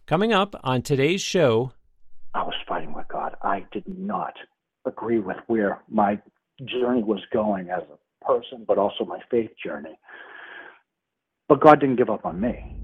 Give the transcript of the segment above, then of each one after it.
Coming up on today's show... I was fighting with God. I did not agree with where my journey was going as a person, but also my faith journey. But God didn't give up on me.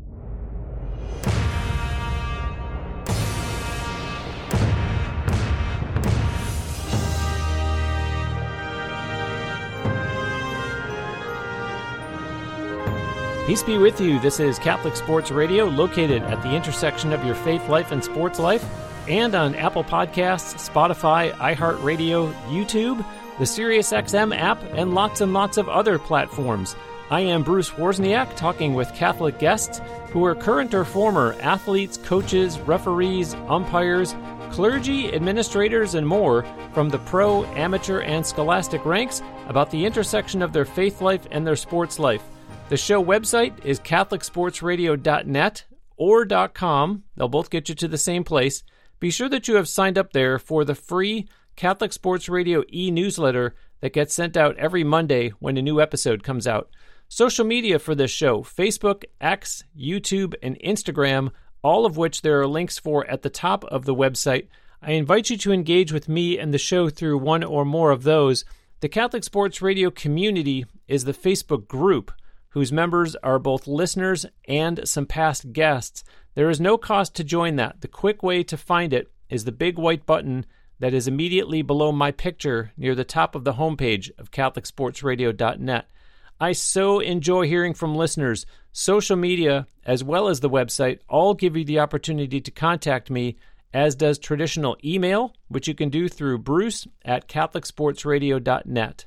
Peace be with you. This is Catholic Sports Radio, located at the intersection of your faith life and sports life, and on Apple Podcasts, Spotify, iHeartRadio, YouTube, the SiriusXM app, and lots of other platforms. I am Bruce Wozniak, talking with Catholic guests who are current or former athletes, coaches, referees, umpires, clergy, administrators, and more from the pro, amateur, and scholastic ranks about the intersection of their faith life and their sports life. The show website is catholicsportsradio.net or .com. They'll both get you to the same place. Be sure that you have signed up there for the free Catholic Sports Radio e-newsletter that gets sent out every Monday when a new episode comes out. Social media for this show, Facebook, X, YouTube, and Instagram, all of which there are links for at the top of the website. I invite you to engage with me and the show through one or more of those. The Catholic Sports Radio community is the Facebook group, whose members are both listeners and some past guests. There is no cost to join that. The quick way to find it is the big white button that is immediately below my picture near the top of the homepage of CatholicSportsRadio.net. I so enjoy hearing from listeners. Social media, as well as the website, all give you the opportunity to contact me, as does traditional email, which you can do through bruce@CatholicSportsRadio.net.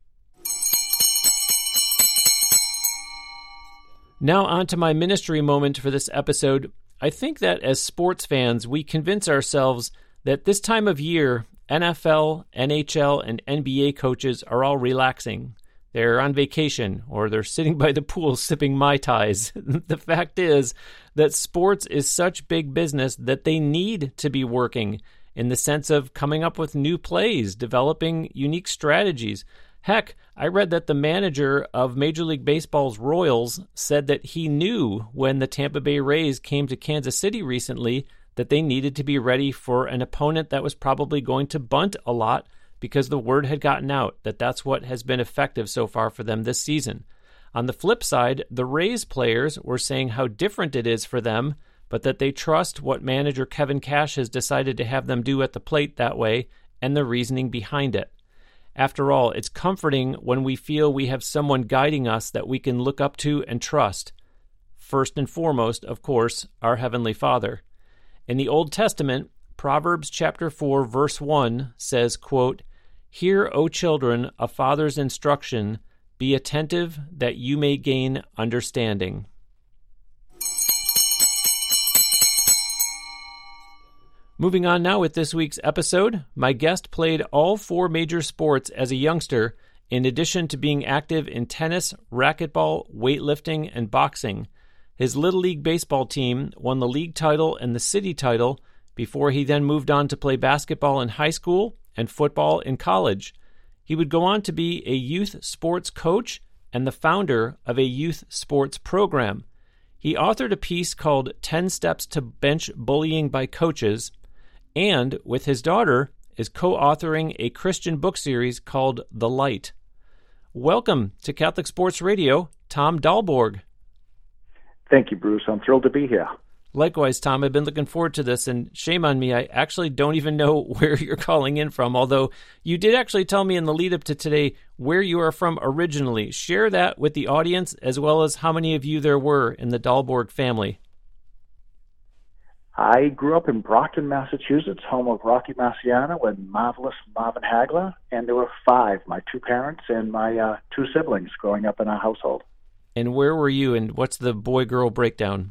Now on to my ministry moment for this episode. I think that as sports fans, we convince ourselves that this time of year, NFL, NHL, and NBA coaches are all relaxing. They're on vacation, or they're sitting by the pool sipping Mai Tais. The fact is that sports is such big business that they need to be working in the sense of coming up with new plays, developing unique strategies. Heck, I read that the manager of Major League Baseball's Royals said that he knew when the Tampa Bay Rays came to Kansas City recently that they needed to be ready for an opponent that was probably going to bunt a lot, because the word had gotten out that that's what has been effective so far for them this season. On the flip side, the Rays players were saying how different it is for them, but that they trust what manager Kevin Cash has decided to have them do at the plate that way and the reasoning behind it. After all, it's comforting when we feel we have someone guiding us that we can look up to and trust. First and foremost, of course, our Heavenly Father. In the Old Testament, Proverbs chapter 4, verse 1 says, quote, "Hear, O children, a father's instruction. Be attentive that you may gain understanding." Moving on now with this week's episode, my guest played all 4 major sports as a youngster, in addition to being active in tennis, racquetball, weightlifting, and boxing. His Little League baseball team won the league title and the city title before he then moved on to play basketball in high school and football in college. He would go on to be a youth sports coach and the founder of a youth sports program. He authored a piece called 10 Steps to Bench Bullying by Coaches, and with his daughter is co-authoring a Christian book series called The Light. Welcome to Catholic Sports Radio, Tom Dahlborg. Thank you, Bruce. I'm thrilled to be here. Likewise, Tom. I've been looking forward to this, and shame on me, I actually don't even know where you're calling in from, although you did actually tell me in the lead-up to today where you are from originally. Share that with the audience, as well as how many of you there were in the Dahlborg family. I grew up in Brockton, Massachusetts, home of Rocky Marciano and marvelous Marvin Hagler, and there were 5, my 2 parents and my 2 siblings growing up in our household. And where were you, and what's the boy-girl breakdown?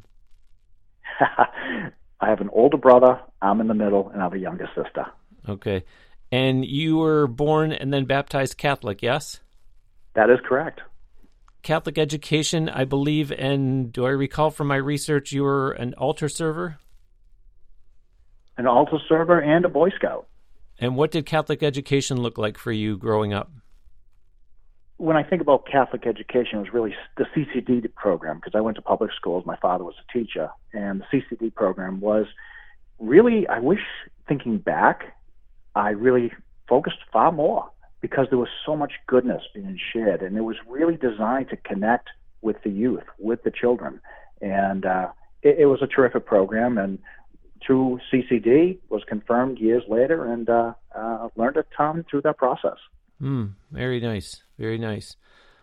I have an older brother, I'm in the middle, and I have a younger sister. Okay. And you were born and then baptized Catholic, yes? That is correct. Catholic education, I believe, and do I recall from my research you were an altar server? An altar server and a Boy Scout. And what did Catholic education look like for you growing up? when I think about Catholic education, it was really the CCD program, because I went to public schools. My father was a teacher, and the CCD program was really, I wish, thinking back, I really focused far more, because there was so much goodness being shared, and it was really designed to connect with the youth, with the children. And it was a terrific program, and through CCD was confirmed years later, and learned a ton through that process. Very nice. Very nice.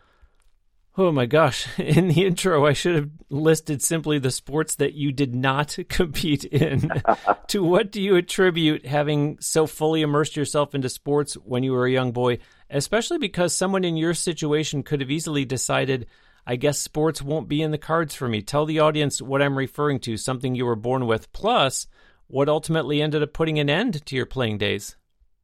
Oh my gosh. In the intro, I should have listed simply the sports that you did not compete in. To what do you attribute having so fully immersed yourself into sports when you were a young boy, especially because someone in your situation could have easily decided, I guess sports won't be in the cards for me. Tell the audience what I'm referring to, something you were born with, plus what ultimately ended up putting an end to your playing days.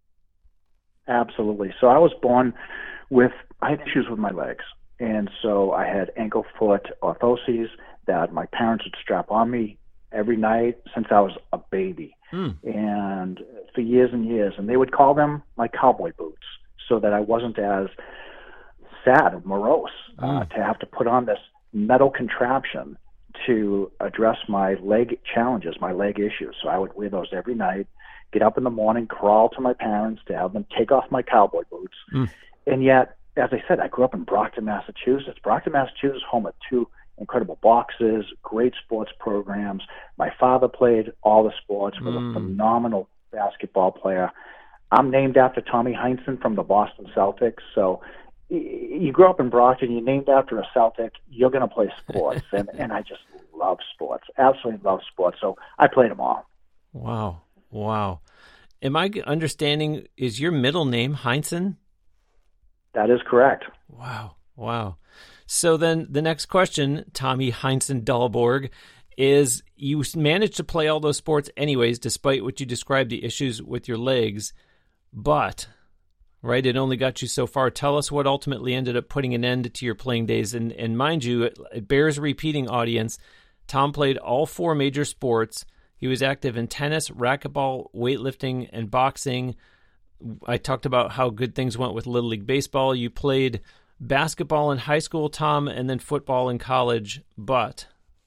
Absolutely. So I was born with, I had issues with my legs. And so I had ankle foot orthoses that my parents would strap on me every night since I was a baby. And for years and years. And they would call them my cowboy boots, so that I wasn't as sad or morose to have to put on this metal contraption to address my leg challenges, my leg issues. So I would wear those every night, get up in the morning, crawl to my parents to have them take off my cowboy boots. And yet, as I said, I grew up in Brockton, Massachusetts. Brockton, Massachusetts, home of two incredible boxes, great sports programs. My father played all the sports, was a phenomenal basketball player. I'm named after Tommy Heinsohn from the Boston Celtics. So you grow up in Brockton, you're named after a Celtic, you're going to play sports. and I just love sports, absolutely love sports. So I played them all. Wow. Am I understanding, is your middle name Heinsohn? That is correct. Wow. So then the next question, Tommy Heinsohn Dahlborg, is you managed to play all those sports anyways, despite what you described, the issues with your legs, but, right, it only got you so far. Tell us what ultimately ended up putting an end to your playing days. And mind you, it bears repeating, audience, Tom played all four major sports. He was active in tennis, racquetball, weightlifting, and boxing. I talked about how good things went with Little League Baseball. You played basketball in high school, Tom, and then football in college, but...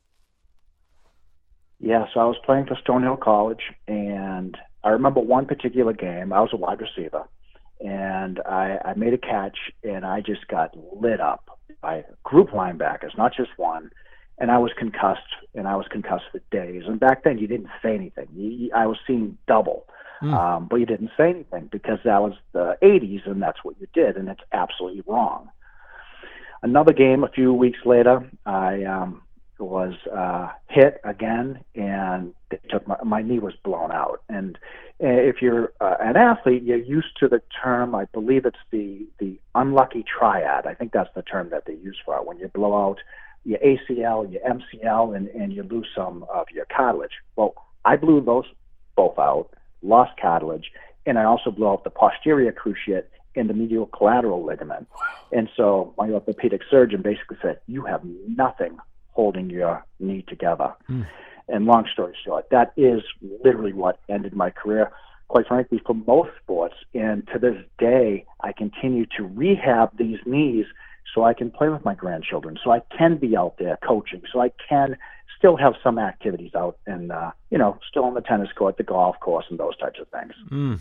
Yeah, so I was playing for Stonehill College, and I remember one particular game. I was a wide receiver, and I made a catch, and I just got lit up by group linebackers, not just one. And I was concussed for days. And back then, you didn't say anything. I was seeing double. But you didn't say anything because that was the 80s, and that's what you did, and it's absolutely wrong. Another game a few weeks later, I was hit again, and they took my knee was blown out. And if you're an athlete, you're used to the term, I believe it's the unlucky triad. I think that's the term that they use for it, when you blow out your ACL, your MCL, and you lose some of your cartilage. Well, I blew those both out, lost cartilage, and I also blew out the posterior cruciate and the medial collateral ligament. And so my orthopedic surgeon basically said, you have nothing holding your knee together. And long story short, that is literally what ended my career, quite frankly, for most sports. And to this day, I continue to rehab these knees so I can play with my grandchildren, so I can be out there coaching, so I can still have some activities out and, still on the tennis court, the golf course, and those types of things.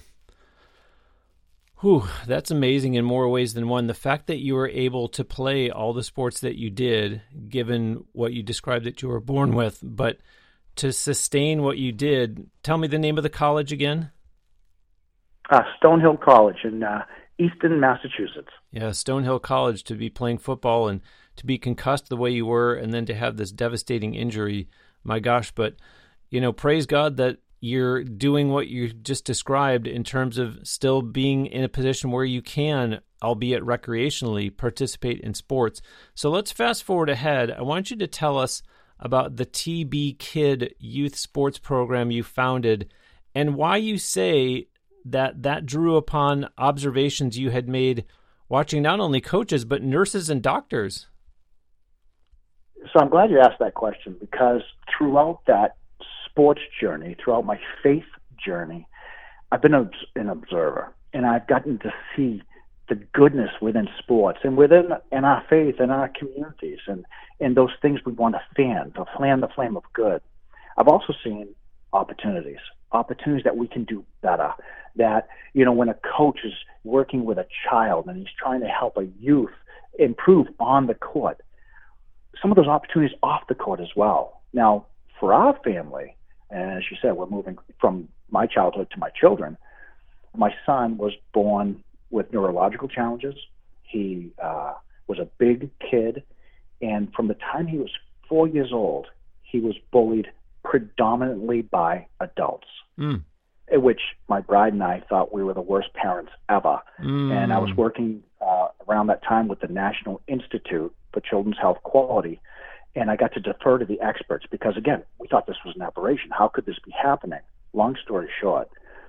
Whew, that's amazing in more ways than one. The fact that you were able to play all the sports that you did, given what you described that you were born with, but to sustain what you did, tell me the name of the college again. Stonehill College in Easton, Massachusetts. Yeah, Stonehill College, to be playing football and to be concussed the way you were and then to have this devastating injury. My gosh, but, praise God that you're doing what you just described in terms of still being in a position where you can, albeit recreationally, participate in sports. So let's fast forward ahead. I want you to tell us about the TB Kid youth sports program you founded and why you say that drew upon observations you had made watching not only coaches, but nurses and doctors. So I'm glad you asked that question, because throughout that sports journey, throughout my faith journey, I've been an observer, and I've gotten to see the goodness within sports and within in our faith and our communities and those things we want to fan the flame of good. I've also seen opportunities that we can do better. That, when a coach is working with a child and he's trying to help a youth improve on the court, some of those opportunities off the court as well. Now, for our family, and as you said, we're moving from my childhood to my children. My son was born with neurological challenges. He was a big kid, and from the time he was 4 years old, he was bullied predominantly by adults, which my bride and I thought we were the worst parents ever. And I was working around that time with the National Institute for Children's Health Quality, and I got to defer to the experts because, again, we thought this was an aberration. How could this be happening? Long story short,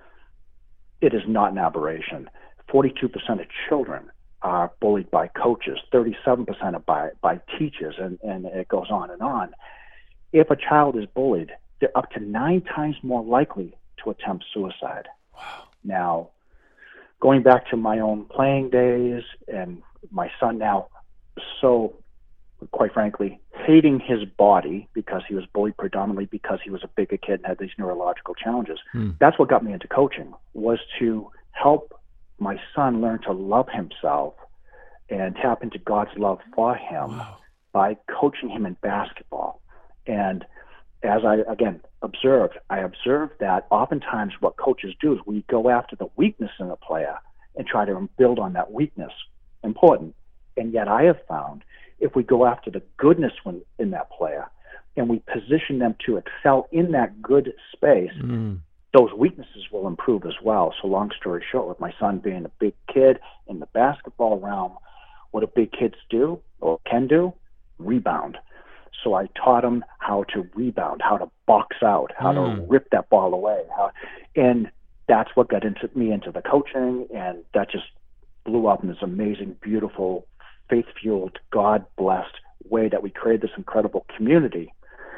it is not an aberration. 42% of children are bullied by coaches, 37% are by teachers, and it goes on and on. If a child is bullied, they're up to 9 times more likely to attempt suicide. Wow. Now, going back to my own playing days and my son now, so quite frankly, hating his body because he was bullied predominantly because he was a bigger kid and had these neurological challenges. That's what got me into coaching, was to help my son learn to love himself and tap into God's love for him by coaching him in basketball. And as I observed that oftentimes what coaches do is we go after the weakness in a player and try to build on that weakness. Important. And yet I have found if we go after the goodness in that player and we position them to excel in that good space, those weaknesses will improve as well. So long story short, with my son being a big kid in the basketball realm, what do big kids do or can do? Rebound. So I taught him how to rebound, how to box out, how to rip that ball away. And that's what got me into the coaching, and that just blew up in this amazing, beautiful, faith-fueled, God-blessed way that we created this incredible community.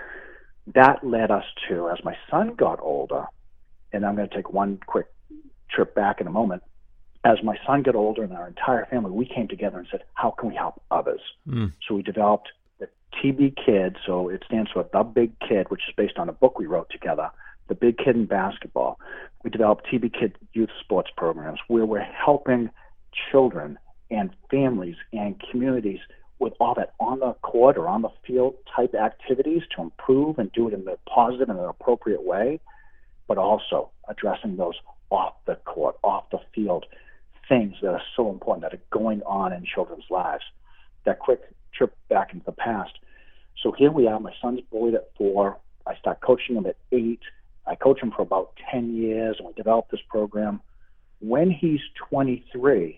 That led us to, as my son got older, and I'm going to take one quick trip back in a moment, as my son got older and our entire family, we came together and said, how can we help others? So we developed the TB Kid, so it stands for The Big Kid, which is based on a book we wrote together, The Big Kid in Basketball. We developed TB Kid youth sports programs where we're helping children and families and communities with all that on the court or on the field type activities to improve and do it in a positive and an appropriate way, but also addressing those off the court, off the field things that are so important that are going on in children's lives. That quick trip back into the past. So here we are, my son's bullied at 4. I start coaching him at 8. I coach him for about 10 years, and we developed this program. When he's 23,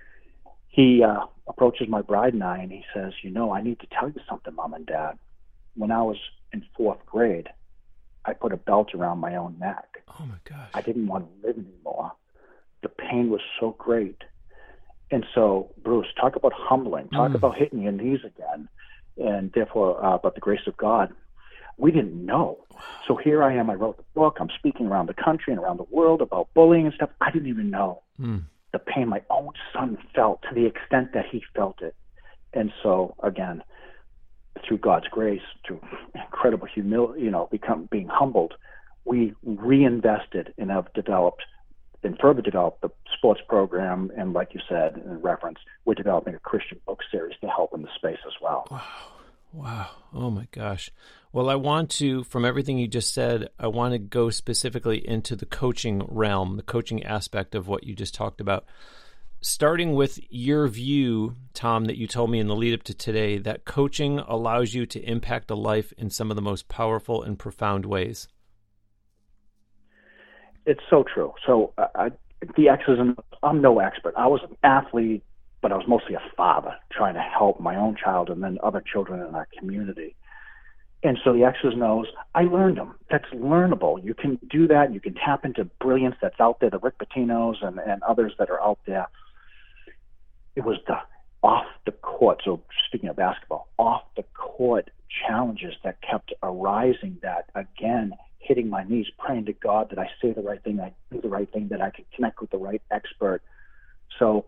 he approaches my bride and I, and he says, I need to tell you something, Mom and Dad. When I was in 4th grade, I put a belt around my own neck. Oh, my gosh. I didn't want to live anymore. The pain was so great. And so, Bruce, talk about humbling. Talk about hitting your knees again. And therefore, about the grace of God. We didn't know. So here I am. I wrote the book. I'm speaking around the country and around the world about bullying and stuff. I didn't even know the pain my own son felt to the extent that he felt it. And so, again, through God's grace, through incredible humility, being humbled, we reinvested and have developed and further developed the sports program. And like you said, in reference, we're developing a Christian book series to help in the space as well. Wow. Oh my gosh. Well, I want to, from everything you just said, I want to go specifically into the coaching realm, the coaching aspect of what you just talked about. Starting with your view, Tom, that you told me in the lead up to today, that coaching allows you to impact a life in some of the most powerful and profound ways. It's so true. So the X's and I'm no expert. I was an athlete, but I was mostly a father trying to help my own child and then other children in our community. And so the X's and O's, I learned them. That's learnable. You can do that. You can tap into brilliance that's out there, the Rick Pitino's and others that are out there. It was the off the court, so speaking of basketball, off the court challenges that kept arising that, again, hitting my knees, praying to God that I say the right thing, I do the right thing, that I could connect with the right expert. So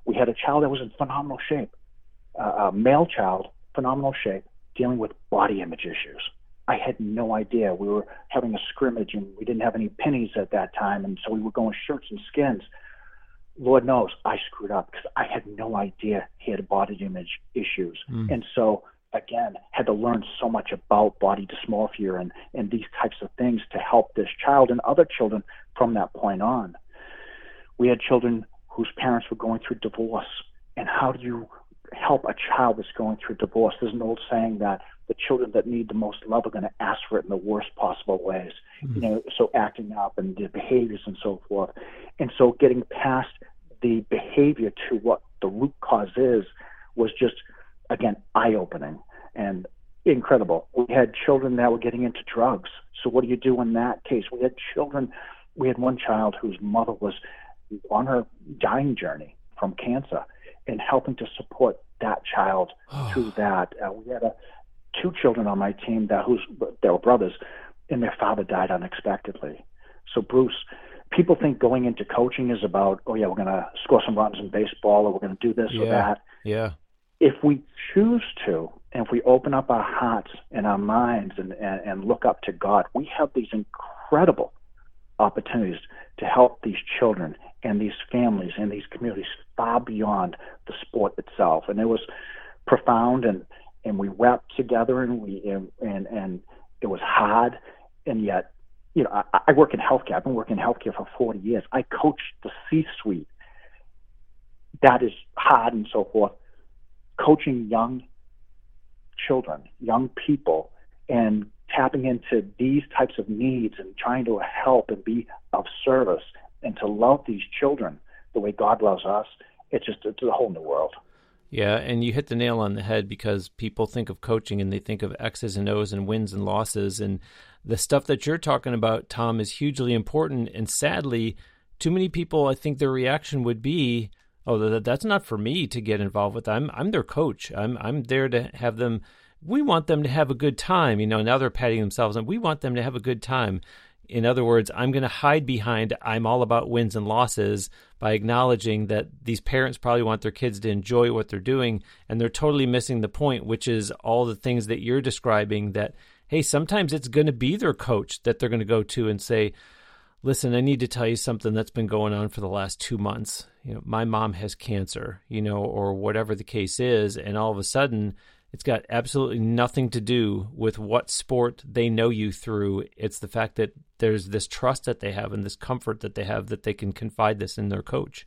We had a child that was in phenomenal shape, a male child, phenomenal shape, dealing with body image issues. I had no idea. We were having a scrimmage, and we didn't have any pennies at that time, and so we were going shirts and skins. Lord knows I screwed up because I had no idea he had body image issues. And so, again, had to learn so much about body dysmorphia and these types of things to help this child and other children from that point on. We had children whose parents were going through divorce. And how do you help a child that's going through divorce? There's an old saying that the children that need the most love are going to ask for it in the worst possible ways. You know, so acting up and the behaviors and so forth. And so getting past the behavior to what the root cause is was just, again, eye-opening and incredible. We had children that were getting into drugs. So what do you do in that case? We had one child whose mother was on her dying journey from cancer, and helping to support that child through that. We had two children on my team that were brothers, and their father died unexpectedly. So Bruce, people think going into coaching is about, oh yeah, we're going to score some runs in baseball, or we're going to do this or that. Yeah. If we choose to, and if we open up our hearts and our minds and look up to God, we have these incredible opportunities to help these children and these families and these communities far beyond the sport itself. And it was profound, and we wept together, and it was hard, and yet, you know, I work in healthcare. I've been working in healthcare for 40 years. I coach the C-suite. That is hard and so forth. Coaching young children, young people, and tapping into these types of needs and trying to help and be of service and to love these children the way God loves us, it's a whole new world. Yeah, and you hit the nail on the head, because people think of coaching and they think of X's and O's and wins and losses. And the stuff that you're talking about, Tom, is hugely important. And sadly, too many people, I think their reaction would be, oh, that's not for me to get involved with. I'm their coach. I'm there to have them. We want them to have a good time. You know, now they're patting themselves on. We want them to have a good time. In other words, I'm going to hide behind I'm all about wins and losses by acknowledging that these parents probably want their kids to enjoy what they're doing, and they're totally missing the point, which is all the things that you're describing, that, hey, sometimes it's going to be their coach that they're going to go to and say, listen, I need to tell you something that's been going on for the last 2 months. You know, my mom has cancer, you know, or whatever the case is, and all of a sudden it's got absolutely nothing to do with what sport they know you through. It's the fact that there's this trust that they have and this comfort that they have that they can confide this in their coach.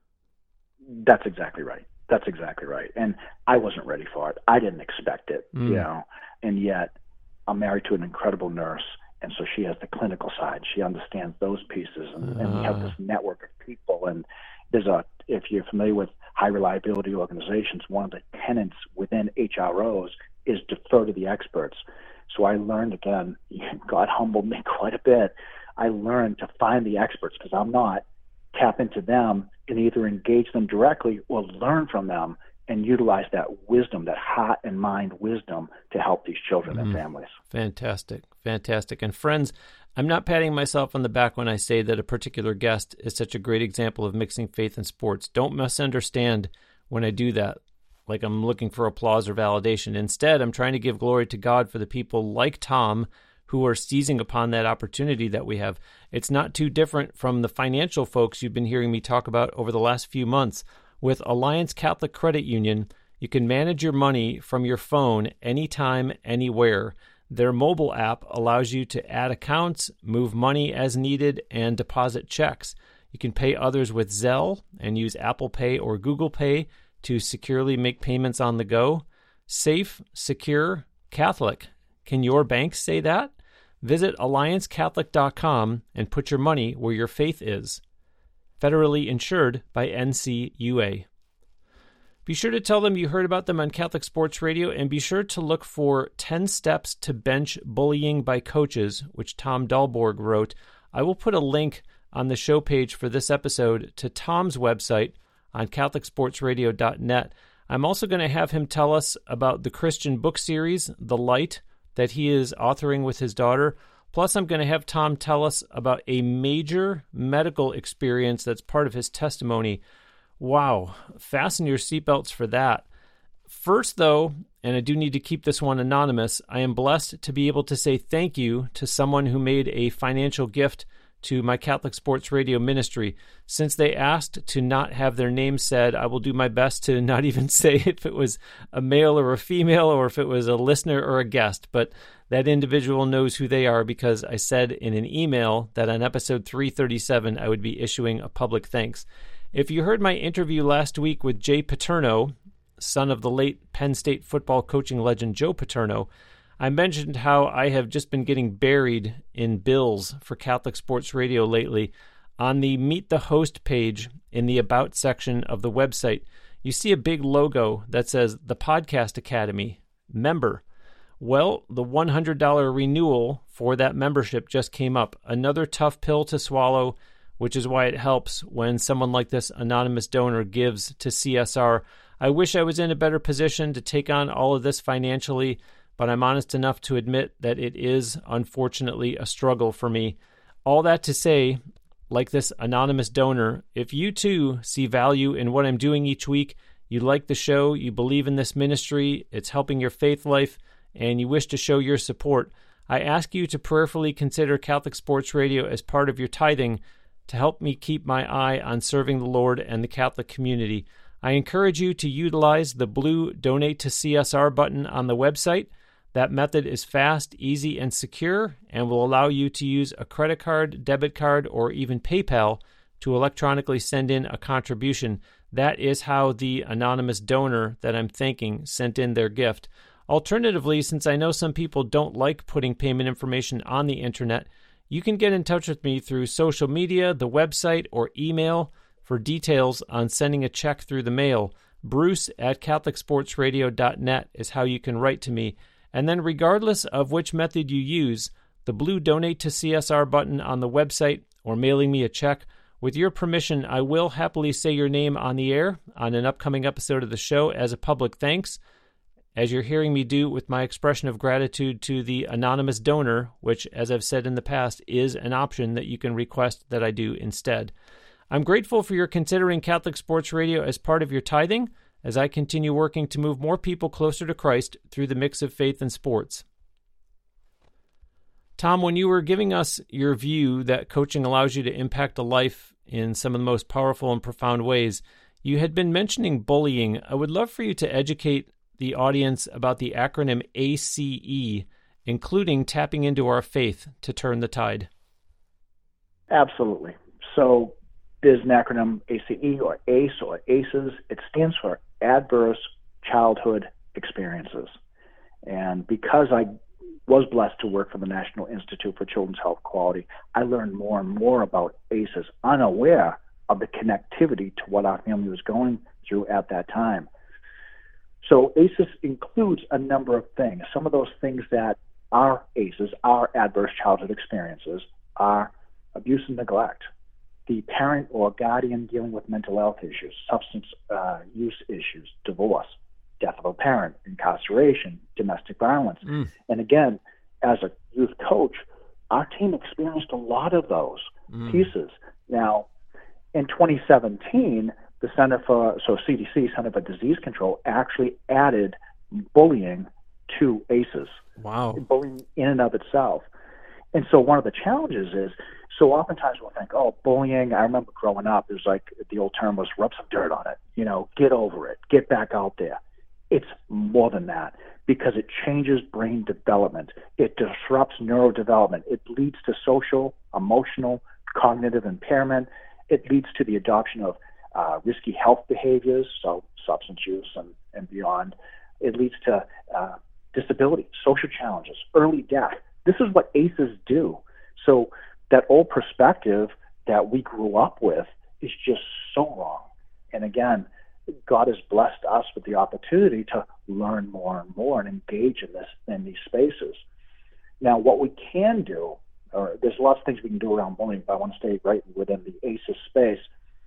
That's exactly right. That's exactly right. And I wasn't ready for it. I didn't expect it, you know, and yet I'm married to an incredible nurse. And so she has the clinical side. She understands those pieces. And we have this network of people. And if you're familiar with high reliability organizations, one of the tenets within HROs is defer to the experts. So I learned, again, God humbled me quite a bit. I learned to find the experts, because I'm not, tap into them and either engage them directly or learn from them and utilize that wisdom, that heart and mind wisdom, to help these children and families. Fantastic. Fantastic. And friends, I'm not patting myself on the back when I say that a particular guest is such a great example of mixing faith and sports. Don't misunderstand when I do that, like I'm looking for applause or validation. Instead, I'm trying to give glory to God for the people like Tom who are seizing upon that opportunity that we have. It's not too different from the financial folks you've been hearing me talk about over the last few months. With Alliance Catholic Credit Union, you can manage your money from your phone anytime, anywhere. Their mobile app allows you to add accounts, move money as needed, and deposit checks. You can pay others with Zelle and use Apple Pay or Google Pay to securely make payments on the go. Safe, secure, Catholic. Can your bank say that? Visit alliancecatholic.com and put your money where your faith is. Federally insured by NCUA. Be sure to tell them you heard about them on Catholic Sports Radio, and be sure to look for 10 Steps to Bench Bullying by Coaches, which Tom Dahlborg wrote. I will put a link on the show page for this episode to Tom's website on CatholicSportsRadio.net. I'm also going to have him tell us about the Christian book series, The Light, that he is authoring with his daughter. Plus, I'm going to have Tom tell us about a major medical experience that's part of his testimony Wow. Fasten your seatbelts for that. First, though, and I do need to keep this one anonymous, I am blessed to be able to say thank you to someone who made a financial gift to my Catholic Sports Radio ministry. Since they asked to not have their name said, I will do my best to not even say if it was a male or a female or if it was a listener or a guest, but that individual knows who they are because I said in an email that on episode 337 I would be issuing a public thanks. If you heard my interview last week with Jay Paterno, son of the late Penn State football coaching legend Joe Paterno, I mentioned how I have just been getting buried in bills for Catholic Sports Radio lately. On the Meet the Host page in the About section of the website, you see a big logo that says The Podcast Academy, member. Well, the $100 renewal for that membership just came up. Another tough pill to swallow, which is why it helps when someone like this anonymous donor gives to CSR. I wish I was in a better position to take on all of this financially, but I'm honest enough to admit that it is, unfortunately, a struggle for me. All that to say, like this anonymous donor, if you too see value in what I'm doing each week, you like the show, you believe in this ministry, it's helping your faith life, and you wish to show your support, I ask you to prayerfully consider Catholic Sports Radio as part of your tithing to help me keep my eye on serving the Lord and the Catholic community. I encourage you to utilize the blue Donate to CSR button on the website. That method is fast, easy, and secure and will allow you to use a credit card, debit card, or even PayPal to electronically send in a contribution. That is how the anonymous donor that I'm thanking sent in their gift. Alternatively, since I know some people don't like putting payment information on the internet, you can get in touch with me through social media, the website, or email for details on sending a check through the mail. Bruce@CatholicSportsRadio.net is how you can write to me. And then regardless of which method you use, the blue Donate to CSR button on the website or mailing me a check, with your permission, I will happily say your name on the air on an upcoming episode of the show as a public thanks, as you're hearing me do with my expression of gratitude to the anonymous donor, which, as I've said in the past, is an option that you can request that I do instead. I'm grateful for your considering Catholic Sports Radio as part of your tithing, as I continue working to move more people closer to Christ through the mix of faith and sports. Tom, when you were giving us your view that coaching allows you to impact a life in some of the most powerful and profound ways, you had been mentioning bullying. I would love for you to educate the audience about the acronym ACE, including tapping into our faith to turn the tide. Absolutely. So there's an acronym ACE or ACE or ACEs. It stands for Adverse Childhood Experiences. And because I was blessed to work for the National Institute for Children's Health Quality, I learned more and more about ACEs, unaware of the connectivity to what our family was going through at that time. So ACEs includes a number of things. Some of those things that are ACEs, are adverse childhood experiences, are abuse and neglect, the parent or guardian dealing with mental health issues, substance use issues, divorce, death of a parent, incarceration, domestic violence. And again, as a youth coach, our team experienced a lot of those pieces. Now, in 2017, the CDC, Center for Disease Control, actually added bullying to ACEs. Wow. Bullying in and of itself. And so one of the challenges is, so oftentimes we'll think, oh, bullying, I remember growing up, it was like the old term was rub some dirt on it, get over it, get back out there. It's more than that because it changes brain development. It disrupts neurodevelopment. It leads to social, emotional, cognitive impairment. It leads to the adoption of risky health behaviors, so substance use and beyond. It leads to disability, social challenges, early death. This is what ACEs do. So that old perspective that we grew up with is just so wrong. And again, God has blessed us with the opportunity to learn more and more and engage in these spaces. Now, what we can do, or there's lots of things we can do around bullying, but I want to stay right within the ACEs space.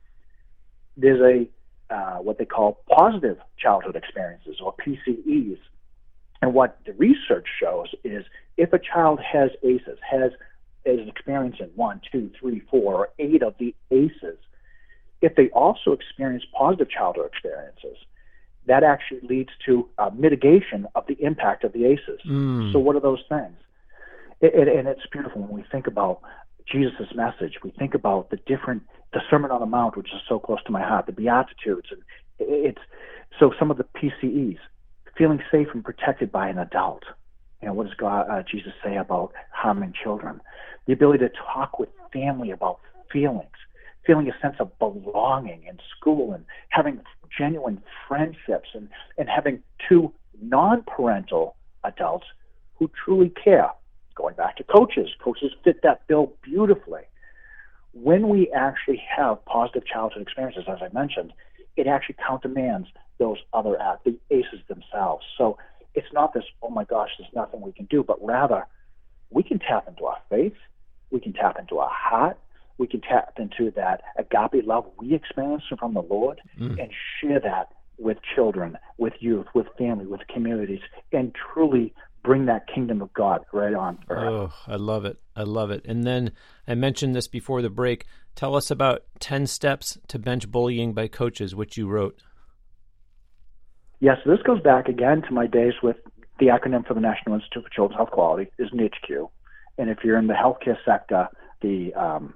There's a what they call positive childhood experiences, or PCEs. And what the research shows is if a child has ACEs, is experiencing 1, 2, 3, 4, or 8 of the ACEs, If they also experience positive childhood experiences, that actually leads to mitigation of the impact of the ACEs. So what are those things? And it's beautiful when we think about Jesus' message. We think about the Sermon on the Mount, which is so close to my heart, the Beatitudes, and so some of the PCEs, feeling safe and protected by an adult. What does Jesus say about harming children? The ability to talk with family about feelings, feeling a sense of belonging in school, and having genuine friendships, and having two non-parental adults who truly care. Going back to coaches fit that bill beautifully. When we actually have positive childhood experiences, as I mentioned, it actually countermands those other the ACEs themselves. So it's not this, oh my gosh, there's nothing we can do, but rather we can tap into our faith, we can tap into our heart, we can tap into that agape love we experience from the Lord and share that with children, with youth, with family, with communities, and truly bring that kingdom of God right on earth. Oh, I love it. I love it. And then I mentioned this before the break. Tell us about 10 Steps to Bench Bullying by Coaches, which you wrote. Yes, this goes back again to my days with the acronym for the National Institute for Children's Health Quality is NICHQ. And if you're in the healthcare sector, the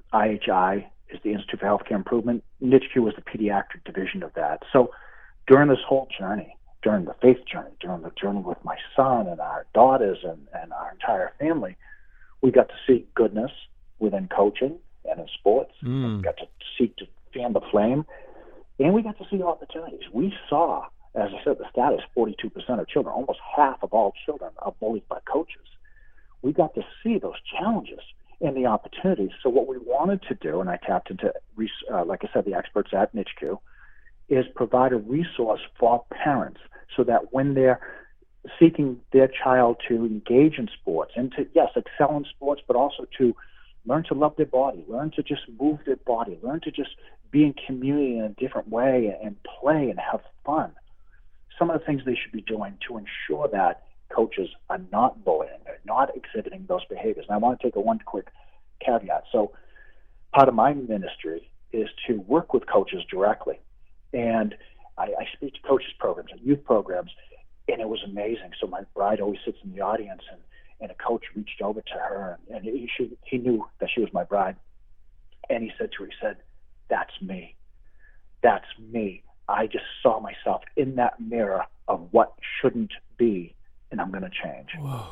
IHI is the Institute for Healthcare Improvement. NICHQ was the pediatric division of that. So during this whole journey, during the faith journey, during the journey with my son and our daughters and our entire family, we got to see goodness within coaching and in sports. We got to seek to fan the flame, and we got to see opportunities. We saw, as I said, the stat is 42% of children, almost half of all children are bullied by coaches. We got to see those challenges and the opportunities. So what we wanted to do, and I tapped into, like I said, the experts at NICHQ, is provide a resource for parents so that when they're seeking their child to engage in sports and to, yes, excel in sports, but also to learn to love their body, learn to just move their body, learn to just be in community in a different way and play and have fun. Some of the things they should be doing to ensure that coaches are not bullying, they're not exhibiting those behaviors. And I want to take one quick caveat. So part of my ministry is to work with coaches directly. And I speak to coaches programs and youth programs, and it was amazing. So my bride always sits in the audience, and a coach reached over to her, and he knew that she was my bride. And he said to her, he said, "That's me. That's me. I just saw myself in that mirror of what shouldn't be, and I'm going to change." Whoa.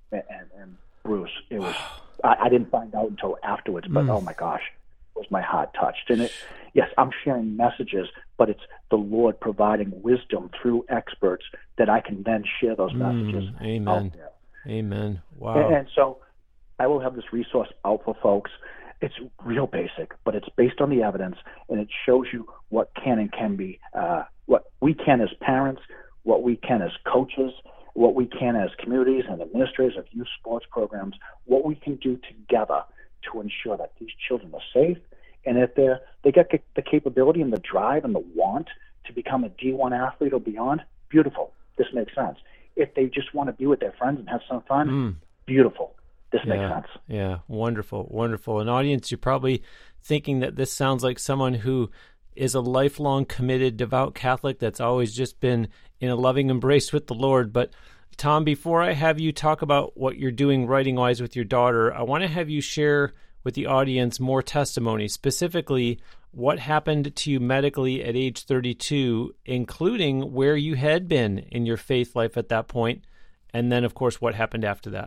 And Bruce, it was, I didn't find out until afterwards, but oh my gosh, was my heart touched. And yes, I'm sharing messages, but it's the Lord providing wisdom through experts that I can then share those messages out there. Amen. Wow. And so I will have this resource out for folks. It's real basic, but it's based on the evidence, and it shows you what can and can be, what we can as parents, what we can as coaches, what we can as communities and administrators of youth sports programs, what we can do together to ensure that these children are safe, and if they get the capability and the drive and the want to become a D1 athlete or beyond, beautiful. This makes sense. If they just want to be with their friends and have some fun, beautiful. This makes sense. Yeah, wonderful, wonderful. An audience, you're probably thinking that this sounds like someone who is a lifelong committed, devout Catholic that's always just been in a loving embrace with the Lord. But Tom, before I have you talk about what you're doing writing-wise with your daughter, I want to have you share with the audience more testimony, specifically what happened to you medically at age 32, including where you had been in your faith life at that point, and then, of course, what happened after that.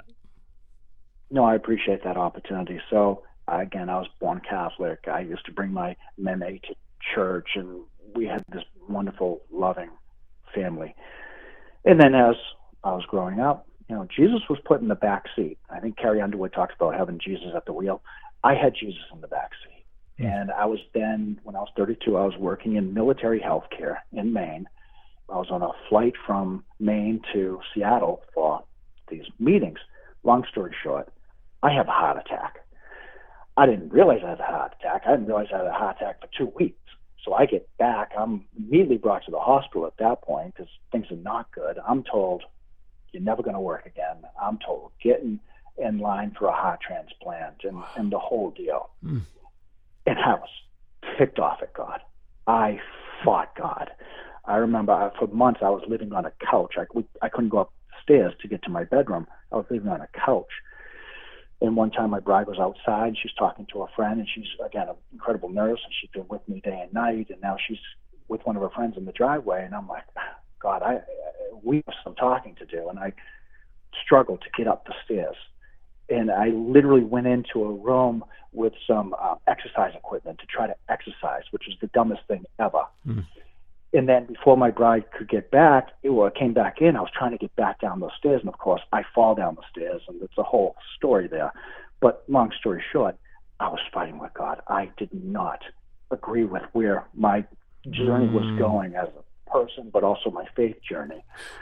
No, I appreciate that opportunity. So, again, I was born Catholic. I used to bring my meme to church, and we had this wonderful, loving family. And then as I was growing up, Jesus was put in the back seat. I think Carrie Underwood talks about having Jesus at the wheel. I had Jesus in the back seat. And I was then, when I was 32, I was working in military healthcare in Maine. I was on a flight from Maine to Seattle for these meetings. Long story short, I have a heart attack. I didn't realize I had a heart attack. I didn't realize I had a heart attack for 2 weeks. So I get back. I'm immediately brought to the hospital at that point because things are not good. I'm told, "You're never going to work again." I'm told, "Get in line for a heart transplant," and the whole deal. And I was ticked off at God. I fought God. I remember for months I was living on a couch. I couldn't go upstairs to get to my bedroom. I was living on a couch. And one time my bride was outside. She's talking to a friend, and she's, again, an incredible nurse, and she's been with me day and night. And now she's with one of her friends in the driveway. And I'm like, God, we have some talking to do. And I struggled to get up the stairs. And I literally went into a room with some exercise equipment to try to exercise, which was the dumbest thing ever. Mm. And then before my bride could get back, came back in, I was trying to get back down those stairs. And, of course, I fall down the stairs, and it's a whole story there. But long story short, I was fighting with God. I did not agree with where my journey was going as a person, but also my faith journey.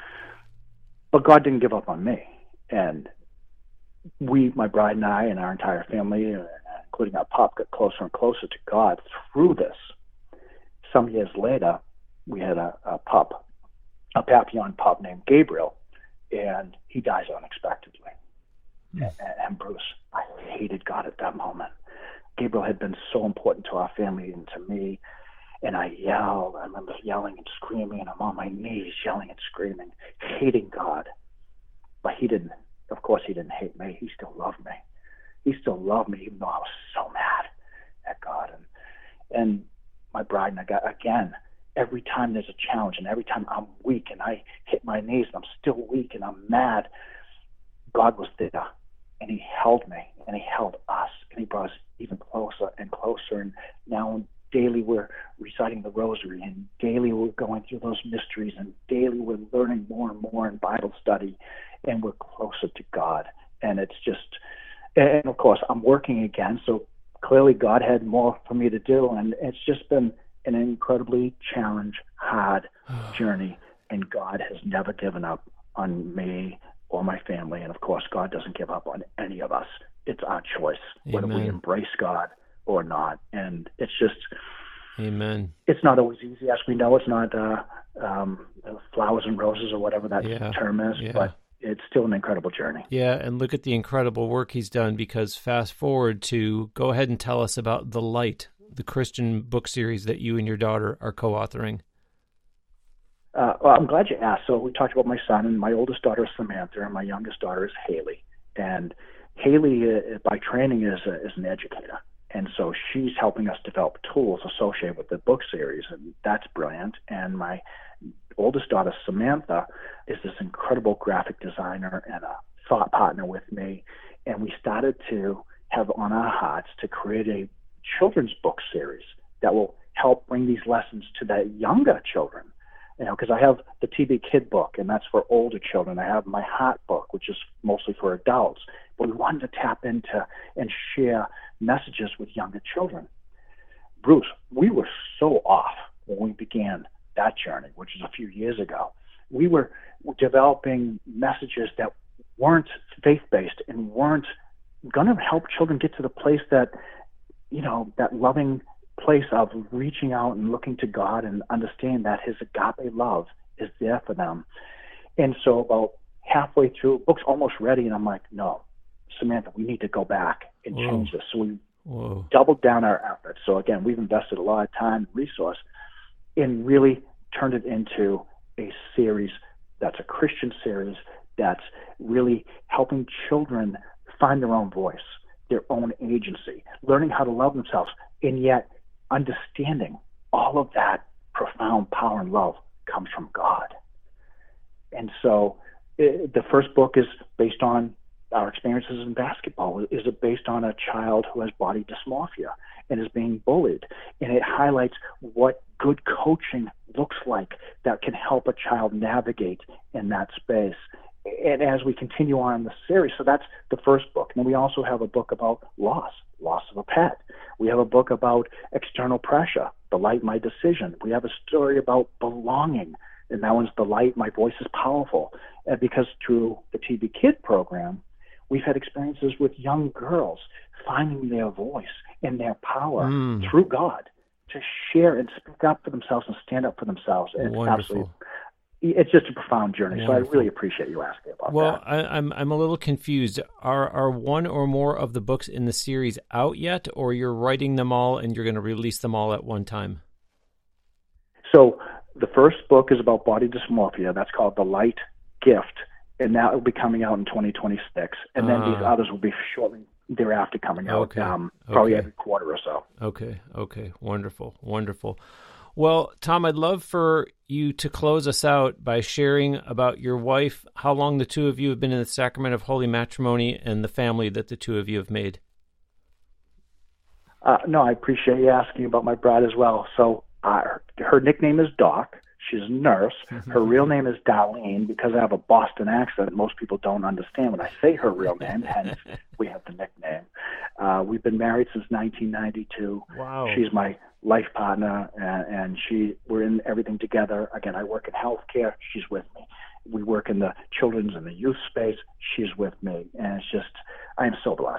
But God didn't give up on me. And my bride and I and our entire family, including our pup, got closer and closer to God through this. Some years later, we had a Papillon pup named Gabriel, and he dies unexpectedly. And Bruce, I hated God at that moment. Gabriel had been so important to our family and to me, and I yelled. I remember yelling and screaming, and I'm on my knees yelling and screaming, hating God. But he didn't hate me. He still loved me. He still loved me, even though I was so mad at God. And my bride and I got, again, every time there's a challenge and every time I'm weak and I hit my knees and I'm still weak and I'm mad, God was there, and he held me, and he held us, and he brought us even closer and closer. And now daily we're reciting the rosary, and daily we're going through those mysteries, and daily we're learning more and more in Bible study, and we're closer to God. And it's just, and of course I'm working again, so clearly God had more for me to do, and it's just been an incredibly hard journey, and God has never given up on me or my family. And of course, God doesn't give up on any of us. It's our choice, whether we embrace God or not. And it's just, Amen. It's not always easy, as we know. It's not flowers and roses or whatever that term is, but it's still an incredible journey. Yeah, and look at the incredible work he's done, because fast forward to, go ahead and tell us about The Light, the Christian book series that you and your daughter are co-authoring. Well, I'm glad you asked. So we talked about my son, and my oldest daughter is Samantha, and my youngest daughter is Haley. And Haley, by training, is an educator. And so she's helping us develop tools associated with the book series, and that's brilliant. And my oldest daughter, Samantha, is this incredible graphic designer and a thought partner with me. And we started to have on our hearts to create a children's book series that will help bring these lessons to the younger children. Because I have the TB Kid book, and that's for older children. I have my Heart book, which is mostly for adults. But we wanted to tap into and share messages with younger children. Bruce, we were so off when we began that journey, which is a few years ago. We were developing messages that weren't faith-based and weren't going to help children get to the place that, that loving place of reaching out and looking to God and understand that his agape love is there for them. And so about halfway through, book's almost ready, and I'm like, no, Samantha, we need to go back and change this. So we doubled down our efforts. So again, we've invested a lot of time and resource and really turned it into a series that's a Christian series that's really helping children find their own voice, their own agency, learning how to love themselves, and yet understanding all of that profound power and love comes from God. And so the first book is based on our experiences in basketball. Is it based on a child who has body dysmorphia and is being bullied? And it highlights what good coaching looks like that can help a child navigate in that space. And as we continue on in the series, so that's the first book. And then we also have a book about loss of a pet. We have a book about external pressure, The Light, My Decision. We have a story about belonging, and that one's The Light, My Voice is Powerful. Because through the TB Kid program, we've had experiences with young girls finding their voice and their power through God to share and speak up for themselves and stand up for themselves. And it's just a profound journey. Wonderful. So I really appreciate you asking about that. Well, I'm a little confused. Are one or more of the books in the series out yet, or you're writing them all and you're going to release them all at one time? So the first book is about body dysmorphia. That's called The Light Gift, and that will be coming out in 2026. And then these others will be shortly thereafter coming out, probably every quarter or so. Okay. Wonderful. Well, Tom, I'd love for you to close us out by sharing about your wife, how long the two of you have been in the sacrament of holy matrimony, and the family that the two of you have made. No, I appreciate you asking about my bride as well. So her nickname is Doc. She's a nurse. Her real name is Darlene. Because I have a Boston accent, most people don't understand when I say her real name, hence we have the nickname. We've been married since 1992. Wow. She's my life partner, and we're in everything together. Again, I work in healthcare. She's with me. We work in the children's and the youth space. She's with me. And it's just, I am so blessed.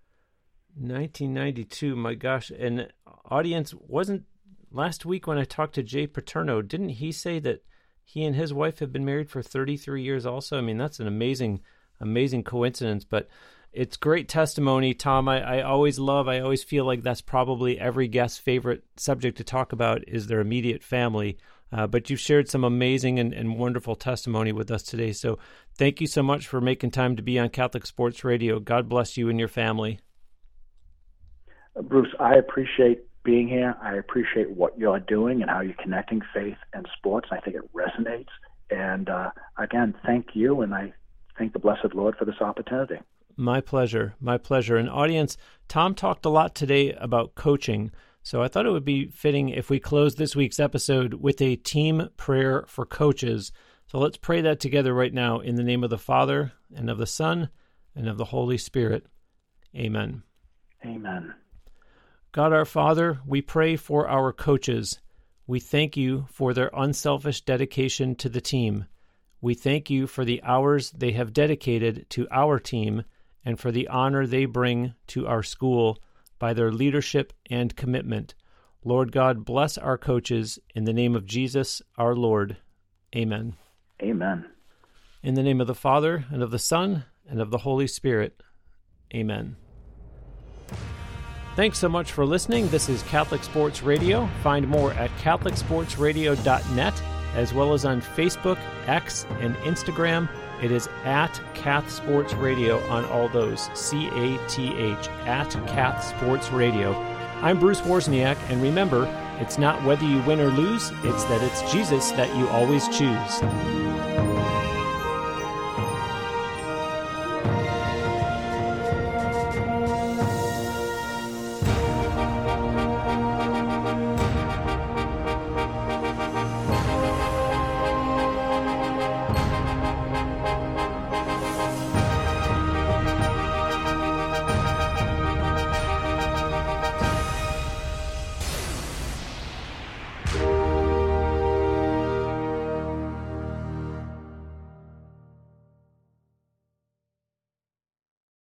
1992, my gosh. And audience, wasn't last week when I talked to Jay Paterno, didn't he say that he and his wife have been married for 33 years also? I mean, that's an amazing coincidence, but it's great testimony, Tom. I always feel like that's probably every guest's favorite subject to talk about is their immediate family. But you've shared some amazing and wonderful testimony with us today. So thank you so much for making time to be on Catholic Sports Radio. God bless you and your family. Bruce, I appreciate being here. I appreciate what you're doing and how you're connecting faith and sports. I think it resonates. And again, thank you, and I thank the blessed Lord for this opportunity. My pleasure. And audience, Tom talked a lot today about coaching, so I thought it would be fitting if we close this week's episode with a team prayer for coaches. So let's pray that together right now in the name of the Father, and of the Son, and of the Holy Spirit. Amen. Amen. God our Father, we pray for our coaches. We thank you for their unselfish dedication to the team. We thank you for the hours they have dedicated to our team and for the honor they bring to our school by their leadership and commitment. Lord God, bless our coaches in the name of Jesus, our Lord. Amen. Amen. In the name of the Father, and of the Son, and of the Holy Spirit. Amen. Thanks so much for listening. This is Catholic Sports Radio. Find more at catholicsportsradio.net, as well as on Facebook, X, and Instagram. It is at Cath Sports Radio on all those, CATH, at Cath Sports Radio. I'm Bruce Wozniak, and remember, it's not whether you win or lose, it's that it's Jesus that you always choose.